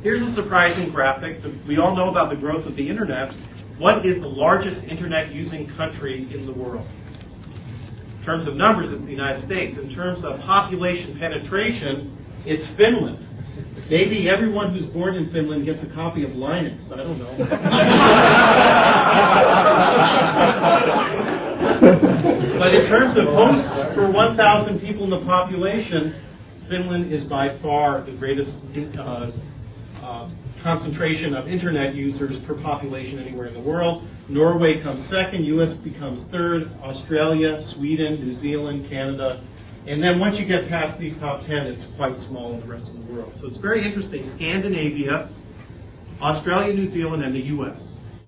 Here's a surprising graphic. We all know about the growth of the internet. What is the largest internet-using country in the world? In terms of numbers, it's the United States. In terms of population penetration, it's Finland. Maybe everyone who's born in Finland gets a copy of Linux. I don't know. But in terms of hosts per 1,000 people in the population, Finland is by far the greatest concentration of internet users per population anywhere in the world. Norway comes second, US becomes third, Australia, Sweden, New Zealand, Canada. And then once you get past these top 10, it's quite small in the rest of the world. So it's very interesting. Scandinavia, Australia, New Zealand, and the US.